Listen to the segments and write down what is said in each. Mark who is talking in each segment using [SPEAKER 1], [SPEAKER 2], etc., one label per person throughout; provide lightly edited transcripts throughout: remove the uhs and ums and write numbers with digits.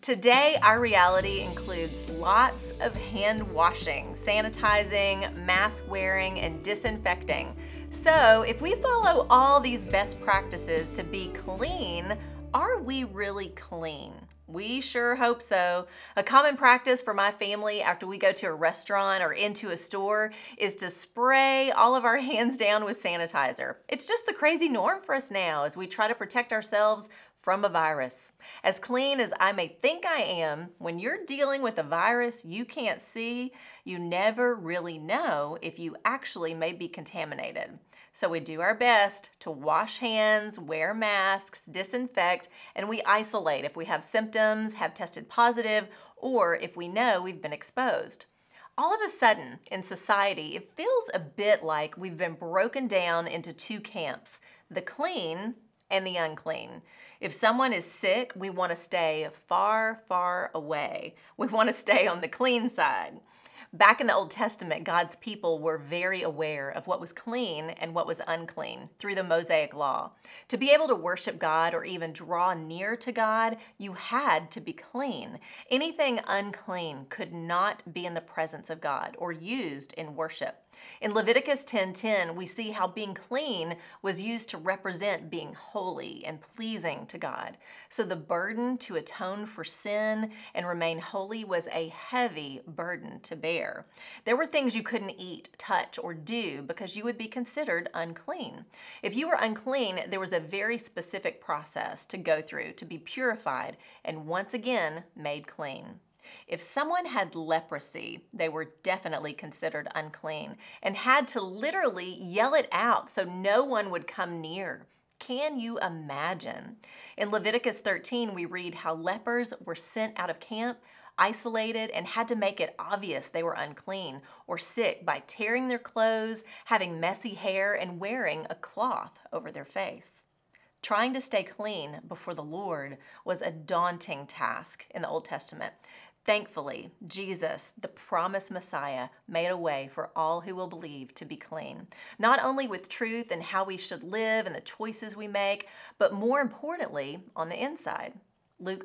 [SPEAKER 1] Today, our reality includes lots of hand washing, sanitizing, mask wearing, and disinfecting. So, if we follow all these best practices to be clean, are we really clean? We sure hope so. A common practice for my family after we go to a restaurant or into a store is to spray all of our hands down with sanitizer. It's just the crazy norm for us now as we try to protect ourselves from a virus. As clean as I may think I am, when you're dealing with a virus you can't see, you never really know if you actually may be contaminated. So we do our best to wash hands, wear masks, disinfect, and we isolate if we have symptoms, have tested positive, or if we know we've been exposed. All of a sudden, in society, it feels a bit like we've been broken down into two camps, the clean and the unclean. If someone is sick, we want to stay far, far away. We want to stay on the clean side. Back in the Old Testament, God's people were very aware of what was clean and what was unclean through the Mosaic Law. To be able to worship God or even draw near to God, you had to be clean. Anything unclean could not be in the presence of God or used in worship. In Leviticus 10:10, we see how being clean was used to represent being holy and pleasing to God. So the burden to atone for sin and remain holy was a heavy burden to bear. There were things you couldn't eat, touch, or do because you would be considered unclean. If you were unclean, there was a very specific process to go through to be purified and once again made clean. If someone had leprosy, they were definitely considered unclean and had to literally yell it out so no one would come near. Can you imagine? In Leviticus 13, we read how lepers were sent out of camp, isolated, and had to make it obvious they were unclean or sick by tearing their clothes, having messy hair, and wearing a cloth over their face. Trying to stay clean before the Lord was a daunting task in the Old Testament. Thankfully, Jesus, the promised Messiah, made a way for all who will believe to be clean, not only with truth and how we should live and the choices we make, but more importantly, on the inside. Luke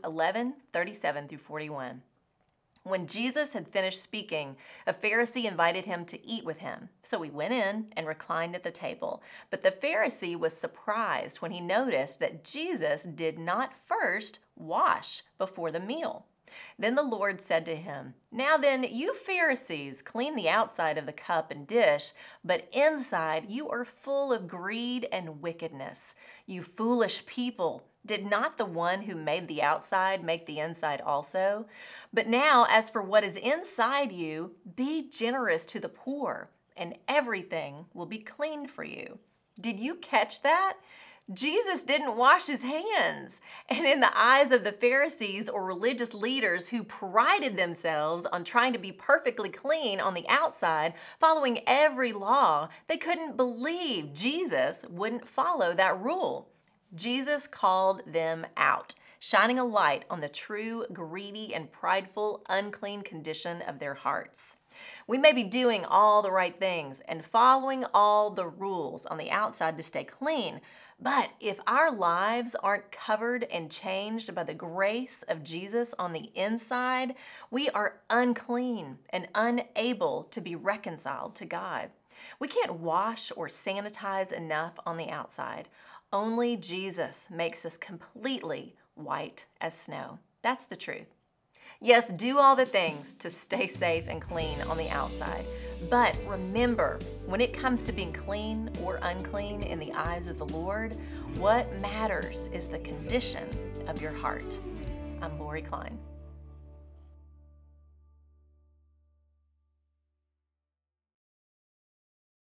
[SPEAKER 1] 11:37-41. When Jesus had finished speaking, a Pharisee invited him to eat with him. So he went in and reclined at the table. But the Pharisee was surprised when he noticed that Jesus did not first wash before the meal. Then the Lord said to him, "Now then, you Pharisees clean the outside of the cup and dish, but inside you are full of greed and wickedness. You foolish people, did not the one who made the outside make the inside also? But now, as for what is inside you, be generous to the poor, and everything will be clean for you." Did you catch that? Jesus didn't wash his hands. And in the eyes of the Pharisees or religious leaders who prided themselves on trying to be perfectly clean on the outside, following every law, they couldn't believe Jesus wouldn't follow that rule. Jesus called them out, shining a light on the true, greedy, and prideful, unclean condition of their hearts. We may be doing all the right things and following all the rules on the outside to stay clean, but if our lives aren't covered and changed by the grace of Jesus on the inside, we are unclean and unable to be reconciled to God. We can't wash or sanitize enough on the outside. Only Jesus makes us completely white as snow. That's the truth. Yes, do all the things to stay safe and clean on the outside. But remember, when it comes to being clean or unclean in the eyes of the Lord, what matters is the condition of your heart. I'm Lori Klein.